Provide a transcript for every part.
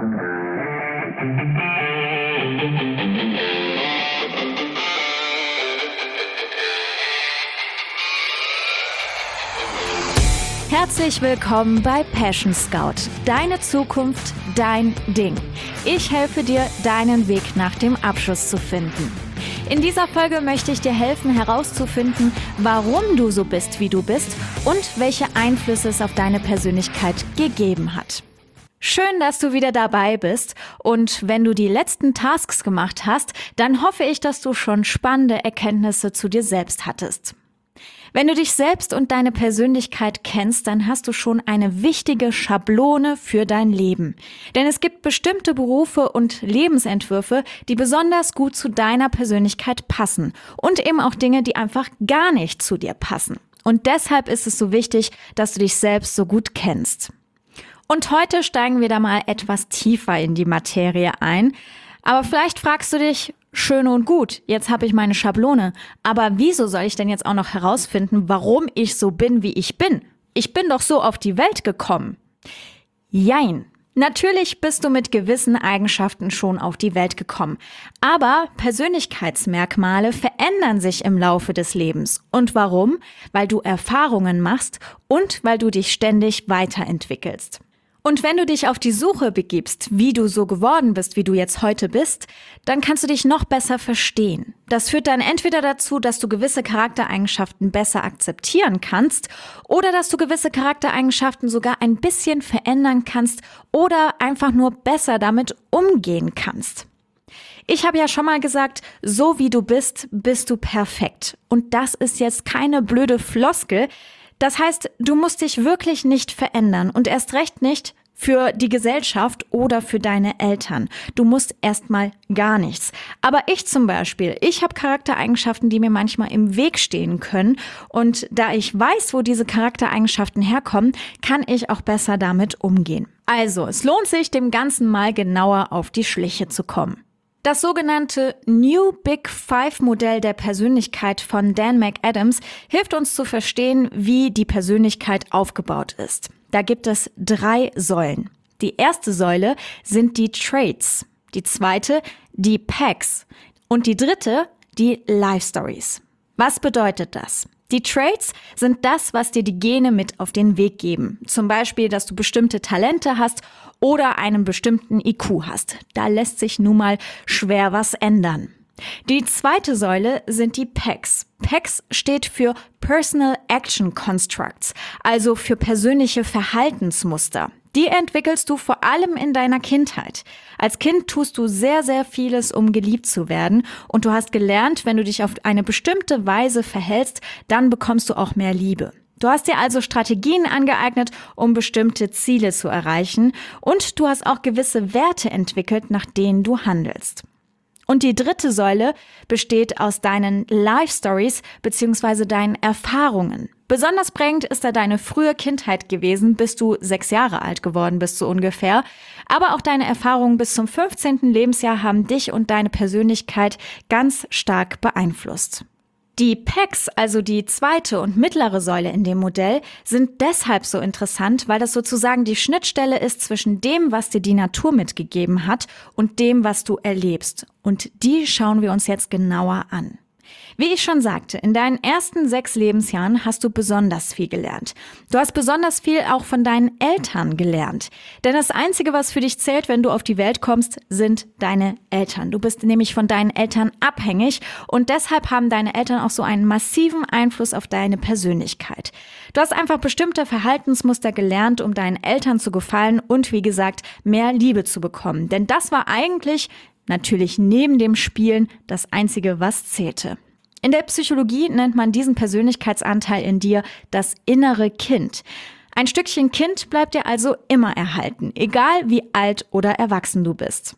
Herzlich willkommen bei Passion Scout. Deine Zukunft, dein Ding. Ich helfe dir, deinen Weg nach dem Abschluss zu finden. In dieser Folge möchte ich dir helfen, herauszufinden, warum du so bist, wie du bist und welche Einflüsse es auf deine Persönlichkeit gegeben hat. Schön, dass du wieder dabei bist, und wenn du die letzten Tasks gemacht hast, dann hoffe ich, dass du schon spannende Erkenntnisse zu dir selbst hattest. Wenn du dich selbst und deine Persönlichkeit kennst, dann hast du schon eine wichtige Schablone für dein Leben. Denn es gibt bestimmte Berufe und Lebensentwürfe, die besonders gut zu deiner Persönlichkeit passen und eben auch Dinge, die einfach gar nicht zu dir passen. Und deshalb ist es so wichtig, dass du dich selbst so gut kennst. Und heute steigen wir da mal etwas tiefer in die Materie ein. Aber vielleicht fragst du dich, schön und gut, jetzt habe ich meine Schablone. Aber wieso soll ich denn jetzt auch noch herausfinden, warum ich so bin, wie ich bin? Ich bin doch so auf die Welt gekommen. Jein. Natürlich bist du mit gewissen Eigenschaften schon auf die Welt gekommen. Aber Persönlichkeitsmerkmale verändern sich im Laufe des Lebens. Und warum? Weil du Erfahrungen machst und weil du dich ständig weiterentwickelst. Und wenn du dich auf die Suche begibst, wie du so geworden bist, wie du jetzt heute bist, dann kannst du dich noch besser verstehen. Das führt dann entweder dazu, dass du gewisse Charaktereigenschaften besser akzeptieren kannst oder dass du gewisse Charaktereigenschaften sogar ein bisschen verändern kannst oder einfach nur besser damit umgehen kannst. Ich habe ja schon mal gesagt, so wie du bist, bist du perfekt. Und das ist jetzt keine blöde Floskel. Das heißt, du musst dich wirklich nicht verändern und erst recht nicht für die Gesellschaft oder für deine Eltern. Du musst erstmal gar nichts. Aber ich zum Beispiel, ich habe Charaktereigenschaften, die mir manchmal im Weg stehen können. Und da ich weiß, wo diese Charaktereigenschaften herkommen, kann ich auch besser damit umgehen. Also, es lohnt sich, dem Ganzen mal genauer auf die Schliche zu kommen. Das sogenannte New Big Five-Modell der Persönlichkeit von Dan McAdams hilft uns zu verstehen, wie die Persönlichkeit aufgebaut ist. Da gibt es 3 Säulen. Die erste Säule sind die Traits, die zweite die Packs und die dritte die Life Stories. Was bedeutet das? Die Traits sind das, was dir die Gene mit auf den Weg geben. Zum Beispiel, dass du bestimmte Talente hast oder einen bestimmten IQ hast. Da lässt sich nun mal schwer was ändern. Die zweite Säule sind die Packs. Packs steht für Personal Action Constructs, also für persönliche Verhaltensmuster. Die entwickelst du vor allem in deiner Kindheit. Als Kind tust du sehr, sehr vieles, um geliebt zu werden. Und du hast gelernt, wenn du dich auf eine bestimmte Weise verhältst, dann bekommst du auch mehr Liebe. Du hast dir also Strategien angeeignet, um bestimmte Ziele zu erreichen. Und du hast auch gewisse Werte entwickelt, nach denen du handelst. Und die dritte Säule besteht aus deinen Life Stories bzw. deinen Erfahrungen. Besonders prägend ist da deine frühe Kindheit gewesen, bis du 6 Jahre alt geworden bist, so ungefähr. Aber auch deine Erfahrungen bis zum 15. Lebensjahr haben dich und deine Persönlichkeit ganz stark beeinflusst. Die Packs, also die zweite und mittlere Säule in dem Modell, sind deshalb so interessant, weil das sozusagen die Schnittstelle ist zwischen dem, was dir die Natur mitgegeben hat, und dem, was du erlebst. Und die schauen wir uns jetzt genauer an. Wie ich schon sagte, in deinen ersten 6 Lebensjahren hast du besonders viel gelernt. Du hast besonders viel auch von deinen Eltern gelernt. Denn das Einzige, was für dich zählt, wenn du auf die Welt kommst, sind deine Eltern. Du bist nämlich von deinen Eltern abhängig und deshalb haben deine Eltern auch so einen massiven Einfluss auf deine Persönlichkeit. Du hast einfach bestimmte Verhaltensmuster gelernt, um deinen Eltern zu gefallen und wie gesagt, mehr Liebe zu bekommen. Denn das war eigentlich, natürlich neben dem Spielen, das Einzige, was zählte. In der Psychologie nennt man diesen Persönlichkeitsanteil in dir das innere Kind. Ein Stückchen Kind bleibt dir also immer erhalten, egal wie alt oder erwachsen du bist.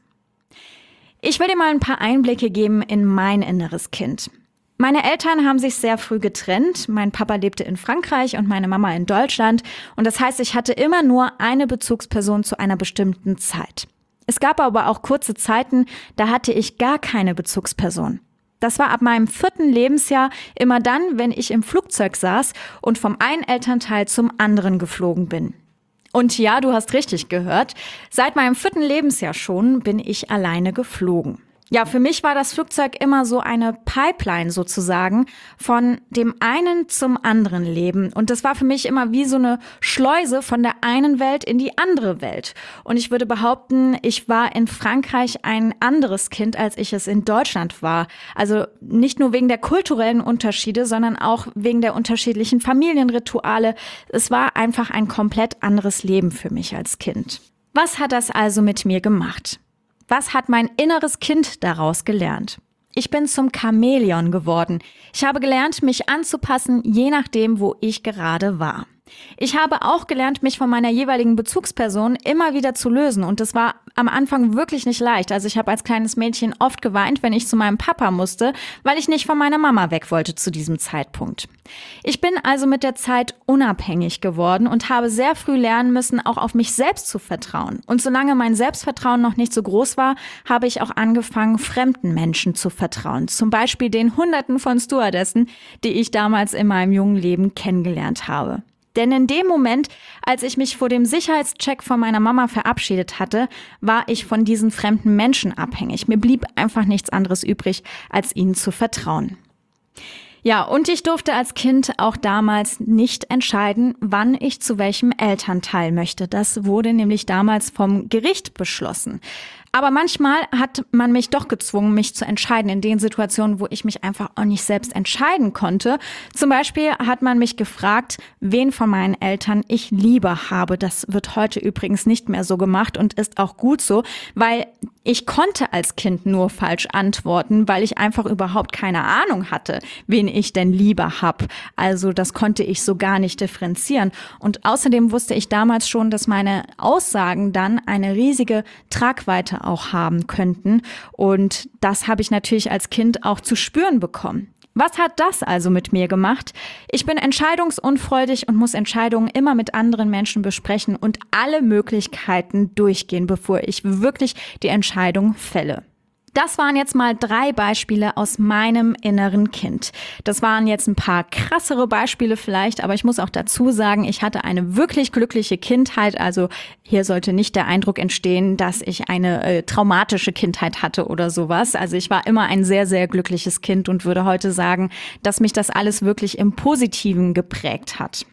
Ich will dir mal ein paar Einblicke geben in mein inneres Kind. Meine Eltern haben sich sehr früh getrennt. Mein Papa lebte in Frankreich und meine Mama in Deutschland. Und das heißt, ich hatte immer nur eine Bezugsperson zu einer bestimmten Zeit. Es gab aber auch kurze Zeiten, da hatte ich gar keine Bezugsperson. Das war ab meinem 4. Lebensjahr immer dann, wenn ich im Flugzeug saß und vom einen Elternteil zum anderen geflogen bin. Und ja, du hast richtig gehört, seit meinem 4. Lebensjahr schon bin ich alleine geflogen. Ja, für mich war das Flugzeug immer so eine Pipeline sozusagen von dem einen zum anderen Leben. Und das war für mich immer wie so eine Schleuse von der einen Welt in die andere Welt. Und ich würde behaupten, ich war in Frankreich ein anderes Kind, als ich es in Deutschland war. Also nicht nur wegen der kulturellen Unterschiede, sondern auch wegen der unterschiedlichen Familienrituale. Es war einfach ein komplett anderes Leben für mich als Kind. Was hat das also mit mir gemacht? Was hat mein inneres Kind daraus gelernt? Ich bin zum Chamäleon geworden. Ich habe gelernt, mich anzupassen, je nachdem, wo ich gerade war. Ich habe auch gelernt, mich von meiner jeweiligen Bezugsperson immer wieder zu lösen. Und das war am Anfang wirklich nicht leicht. Also ich habe als kleines Mädchen oft geweint, wenn ich zu meinem Papa musste, weil ich nicht von meiner Mama weg wollte zu diesem Zeitpunkt. Ich bin also mit der Zeit unabhängig geworden und habe sehr früh lernen müssen, auch auf mich selbst zu vertrauen. Und solange mein Selbstvertrauen noch nicht so groß war, habe ich auch angefangen, fremden Menschen zu vertrauen. Zum Beispiel den Hunderten von Stewardessen, die ich damals in meinem jungen Leben kennengelernt habe. Denn in dem Moment, als ich mich vor dem Sicherheitscheck von meiner Mama verabschiedet hatte, war ich von diesen fremden Menschen abhängig. Mir blieb einfach nichts anderes übrig, als ihnen zu vertrauen. Ja, und ich durfte als Kind auch damals nicht entscheiden, wann ich zu welchem Elternteil möchte. Das wurde nämlich damals vom Gericht beschlossen. Aber manchmal hat man mich doch gezwungen, mich zu entscheiden in den Situationen, wo ich mich einfach auch nicht selbst entscheiden konnte. Zum Beispiel hat man mich gefragt, wen von meinen Eltern ich lieber habe. Das wird heute übrigens nicht mehr so gemacht und ist auch gut so, weil ich konnte als Kind nur falsch antworten, weil ich einfach überhaupt keine Ahnung hatte, wen ich denn lieber habe. Also das konnte ich so gar nicht differenzieren. Und außerdem wusste ich damals schon, dass meine Aussagen dann eine riesige Tragweite auch haben könnten. Und das habe ich natürlich als Kind auch zu spüren bekommen. Was hat das also mit mir gemacht? Ich bin entscheidungsunfreudig und muss Entscheidungen immer mit anderen Menschen besprechen und alle Möglichkeiten durchgehen, bevor ich wirklich die Entscheidung fälle. Das waren jetzt mal 3 Beispiele aus meinem inneren Kind. Das waren jetzt ein paar krassere Beispiele vielleicht, aber ich muss auch dazu sagen, ich hatte eine wirklich glückliche Kindheit. Also hier sollte nicht der Eindruck entstehen, dass ich eine traumatische Kindheit hatte oder sowas. Also ich war immer ein sehr, sehr glückliches Kind und würde heute sagen, dass mich das alles wirklich im Positiven geprägt hat.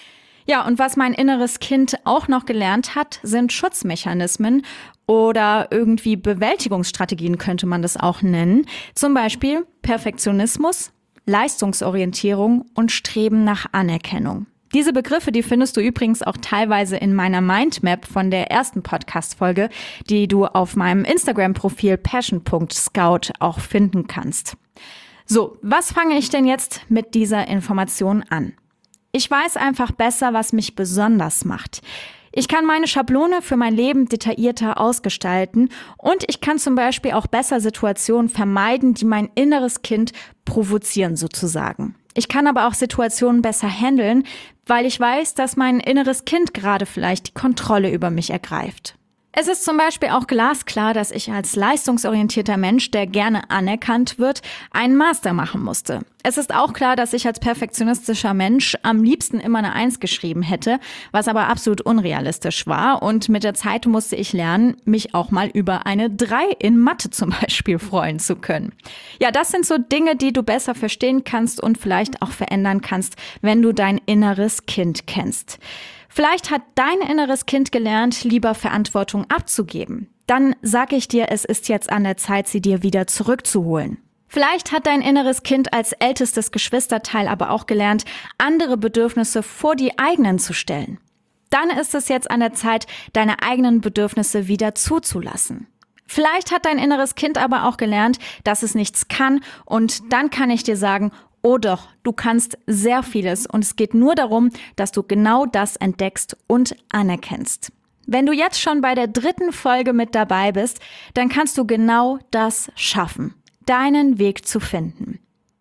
Ja, und was mein inneres Kind auch noch gelernt hat, sind Schutzmechanismen oder irgendwie Bewältigungsstrategien könnte man das auch nennen. Zum Beispiel Perfektionismus, Leistungsorientierung und Streben nach Anerkennung. Diese Begriffe, die findest du übrigens auch teilweise in meiner Mindmap von der ersten Podcast-Folge, die du auf meinem Instagram-Profil passion.scout auch finden kannst. So, was fange ich denn jetzt mit dieser Information an? Ich weiß einfach besser, was mich besonders macht. Ich kann meine Schablone für mein Leben detaillierter ausgestalten und ich kann zum Beispiel auch besser Situationen vermeiden, die mein inneres Kind provozieren sozusagen. Ich kann aber auch Situationen besser handeln, weil ich weiß, dass mein inneres Kind gerade vielleicht die Kontrolle über mich ergreift. Es ist zum Beispiel auch glasklar, dass ich als leistungsorientierter Mensch, der gerne anerkannt wird, einen Master machen musste. Es ist auch klar, dass ich als perfektionistischer Mensch am liebsten immer eine 1 geschrieben hätte, was aber absolut unrealistisch war. Und mit der Zeit musste ich lernen, mich auch mal über eine 3 in Mathe zum Beispiel freuen zu können. Ja, das sind so Dinge, die du besser verstehen kannst und vielleicht auch verändern kannst, wenn du dein inneres Kind kennst. Vielleicht hat dein inneres Kind gelernt, lieber Verantwortung abzugeben. Dann sage ich dir, es ist jetzt an der Zeit, sie dir wieder zurückzuholen. Vielleicht hat dein inneres Kind als ältestes Geschwisterteil aber auch gelernt, andere Bedürfnisse vor die eigenen zu stellen. Dann ist es jetzt an der Zeit, deine eigenen Bedürfnisse wieder zuzulassen. Vielleicht hat dein inneres Kind aber auch gelernt, dass es nichts kann und dann kann ich dir sagen, oh doch, du kannst sehr vieles und es geht nur darum, dass du genau das entdeckst und anerkennst. Wenn du jetzt schon bei der 3. Folge mit dabei bist, dann kannst du genau das schaffen, deinen Weg zu finden.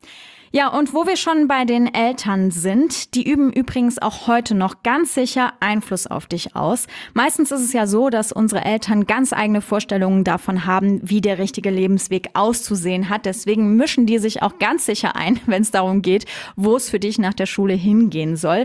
Ja, und wo wir schon bei den Eltern sind, die üben übrigens auch heute noch ganz sicher Einfluss auf dich aus. Meistens ist es ja so, dass unsere Eltern ganz eigene Vorstellungen davon haben, wie der richtige Lebensweg auszusehen hat. Deswegen mischen die sich auch ganz sicher ein, wenn es darum geht, wo es für dich nach der Schule hingehen soll.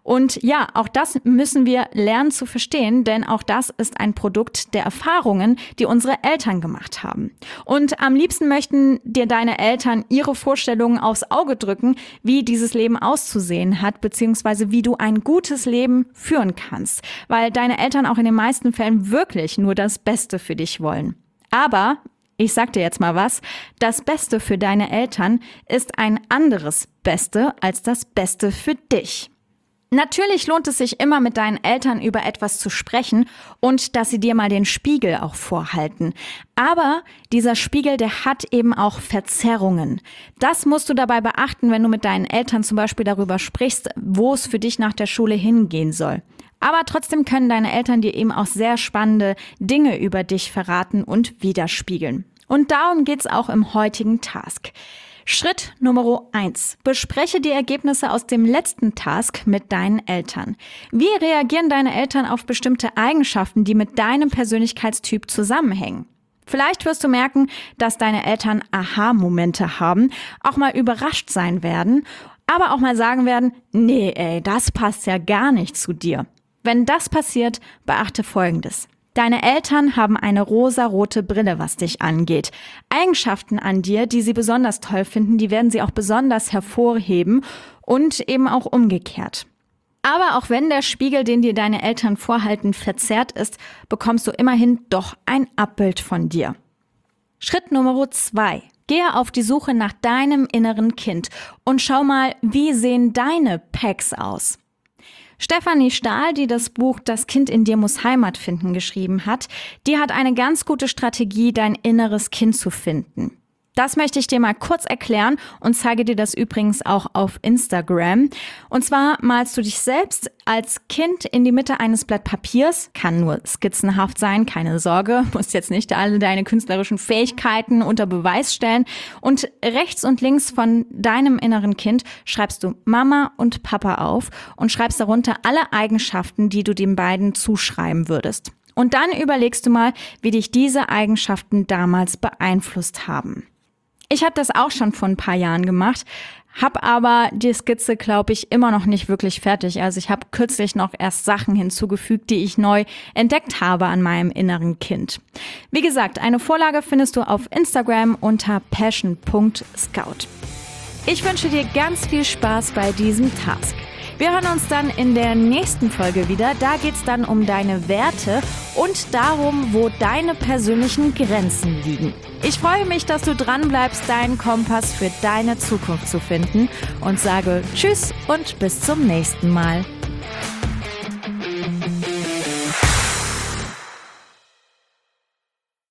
Und ja, auch das müssen wir lernen zu verstehen, denn auch das ist ein Produkt der Erfahrungen, die unsere Eltern gemacht haben. Und am liebsten möchten dir deine Eltern ihre Vorstellungen aufs Auge drücken, wie dieses Leben auszusehen hat, beziehungsweise wie du ein gutes Leben führen kannst, weil deine Eltern auch in den meisten Fällen wirklich nur das Beste für dich wollen. Aber ich sag dir jetzt mal was, das Beste für deine Eltern ist ein anderes Beste als das Beste für dich. Natürlich lohnt es sich immer, mit deinen Eltern über etwas zu sprechen und dass sie dir mal den Spiegel auch vorhalten. Aber dieser Spiegel, der hat eben auch Verzerrungen. Das musst du dabei beachten, wenn du mit deinen Eltern zum Beispiel darüber sprichst, wo es für dich nach der Schule hingehen soll. Aber trotzdem können deine Eltern dir eben auch sehr spannende Dinge über dich verraten und widerspiegeln. Und darum geht's auch im heutigen Task. Schritt Nummer 1. Bespreche die Ergebnisse aus dem letzten Task mit deinen Eltern. Wie reagieren deine Eltern auf bestimmte Eigenschaften, die mit deinem Persönlichkeitstyp zusammenhängen? Vielleicht wirst du merken, dass deine Eltern Aha-Momente haben, auch mal überrascht sein werden, aber auch mal sagen werden, nee, das passt ja gar nicht zu dir. Wenn das passiert, beachte Folgendes. Deine Eltern haben eine rosarote Brille, was dich angeht. Eigenschaften an dir, die sie besonders toll finden, die werden sie auch besonders hervorheben und eben auch umgekehrt. Aber auch wenn der Spiegel, den dir deine Eltern vorhalten, verzerrt ist, bekommst du immerhin doch ein Abbild von dir. Schritt Nummer 2. Gehe auf die Suche nach deinem inneren Kind und schau mal, wie sehen deine Packs aus? Stefanie Stahl, die das Buch Das Kind in dir muss Heimat finden geschrieben hat, die hat eine ganz gute Strategie, dein inneres Kind zu finden. Das möchte ich dir mal kurz erklären und zeige dir das übrigens auch auf Instagram. Und zwar malst du dich selbst als Kind in die Mitte eines Blatt Papiers, kann nur skizzenhaft sein, keine Sorge, musst jetzt nicht alle deine künstlerischen Fähigkeiten unter Beweis stellen. Und rechts und links von deinem inneren Kind schreibst du Mama und Papa auf und schreibst darunter alle Eigenschaften, die du den beiden zuschreiben würdest. Und dann überlegst du mal, wie dich diese Eigenschaften damals beeinflusst haben. Ich habe das auch schon vor ein paar Jahren gemacht, habe aber die Skizze, glaube ich, immer noch nicht wirklich fertig. Also ich habe kürzlich noch erst Sachen hinzugefügt, die ich neu entdeckt habe an meinem inneren Kind. Wie gesagt, eine Vorlage findest du auf Instagram unter passion.scout. Ich wünsche dir ganz viel Spaß bei diesem Task. Wir hören uns dann in der nächsten Folge wieder. Da geht's dann um deine Werte und darum, wo deine persönlichen Grenzen liegen. Ich freue mich, dass du dranbleibst, deinen Kompass für deine Zukunft zu finden und sage Tschüss und bis zum nächsten Mal.